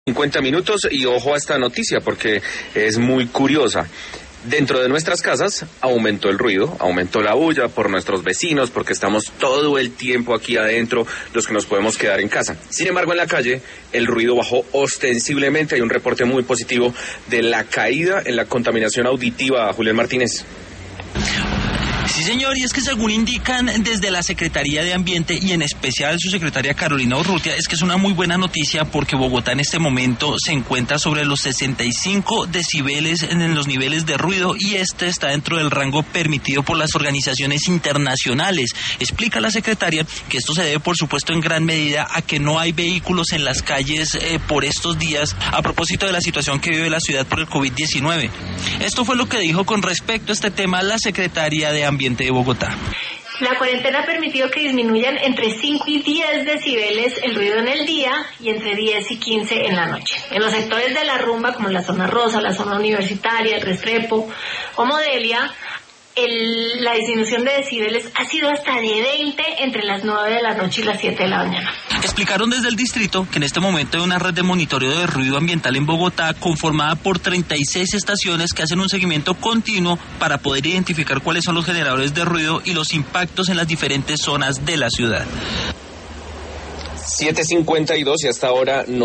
50 minutos y ojo a esta noticia porque es muy curiosa. Dentro de nuestras casas aumentó el ruido, aumentó la bulla por nuestros vecinos porque estamos todo el tiempo aquí adentro los que nos podemos quedar en casa. Sin embargo, en la calle el ruido bajó ostensiblemente. Hay un reporte muy positivo de la caída en la contaminación auditiva. Julián Martínez. Sí, señor, y es que según indican desde la Secretaría de Ambiente y en especial su secretaria Carolina Urrutia, es que es una muy buena noticia porque Bogotá en este momento se encuentra sobre los 65 decibeles en los niveles de ruido y este está dentro del rango permitido por las organizaciones internacionales. Explica la secretaria que esto se debe por supuesto en gran medida a que no hay vehículos en las calles por estos días a propósito de la situación que vive la ciudad por el COVID-19. Esto fue lo que dijo con respecto a este tema la secretaria de Ambiente de Bogotá. La cuarentena ha permitido que disminuyan entre 5 y 10 decibeles el ruido en el día y entre 10 y 15 en la noche. En los sectores de la rumba, como la zona rosa, la zona universitaria, el Restrepo o Modelia, la disminución de decibeles ha sido hasta de 20 entre las 9 de la noche y las 7 de la mañana. Explicaron desde el distrito que en este momento hay una red de monitoreo de ruido ambiental en Bogotá conformada por 36 estaciones que hacen un seguimiento continuo para poder identificar cuáles son los generadores de ruido y los impactos en las diferentes zonas de la ciudad. 7:52 y hasta ahora no